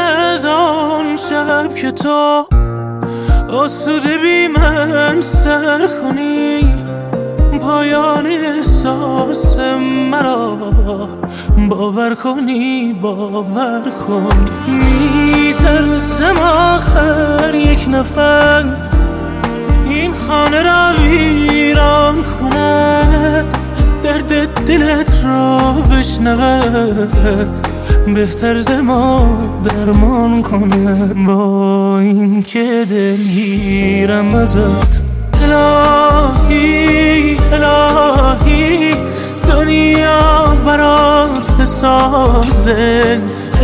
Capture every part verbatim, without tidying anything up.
از آن شب که تو آسوده بی من سر کنی، پایان احساس مرا باور کنی، باور کن. میترسم آخر یک نفر این خانه را ویران کند، درد دلت را بشنود، بهتر ز ما درمان کند. با این که دلگیرم ازت الهی الهی، دنیا برات بسازه.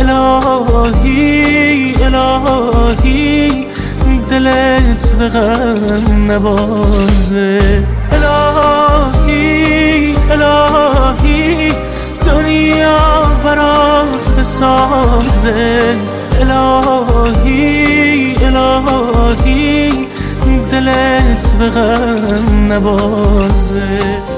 الهی الهی، دلت به غم نبازه. الهی الهی، دنیا برات بسازه. الهی الهی، دلت به غم نبازه.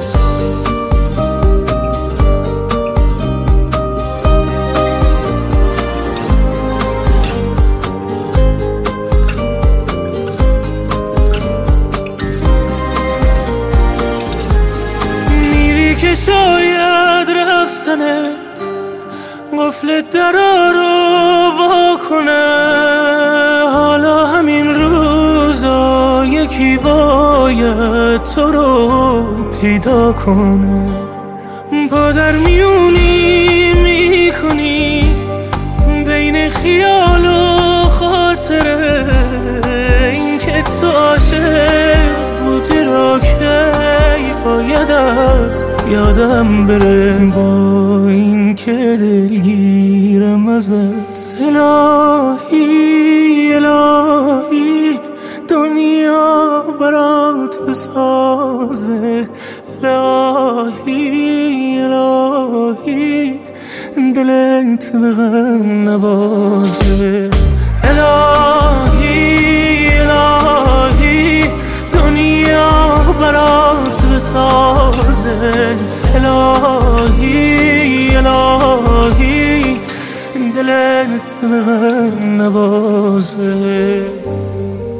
میری که شاید رفتنت قفل درا رو وا کنه، حالا همین روزا یکی باید تو رو پیدا کنه. پا در میونی میکنی بین خیال و خاطره، این که تو عاشق بودی را که باید از یادم بره. با این که دلگیرم ازت الهی الهی، دنیا برات بسازه. الهی الهی، دلت به غم نبازه. الهی الهی، دنیا برات بسازه. الهی الهی، دلت به غم نبازه.